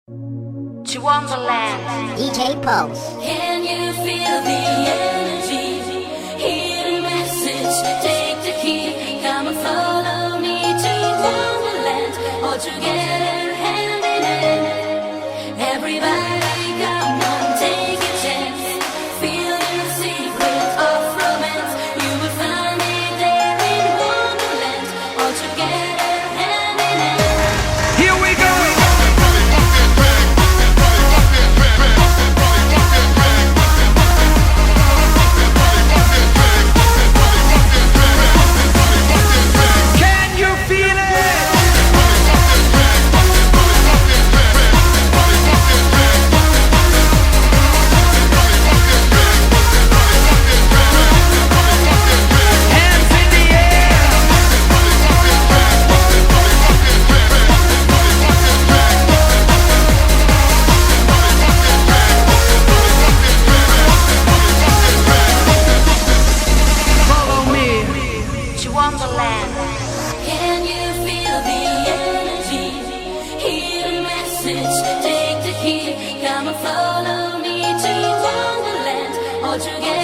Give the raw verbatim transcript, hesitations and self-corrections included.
To Wonderland. D J Pulse. Can you feel the energy? Hear the message, take the key. Come and follow me to Wonderland. All together, hand in hand. Everybody, come on, take a chance. Feel the secret of romance. You will find it there in Wonderland. All together, hand in hand. Here we go! Wonderland. Can you feel the energy? Hear the message, take the key. Come and follow me to Wonderland. All together.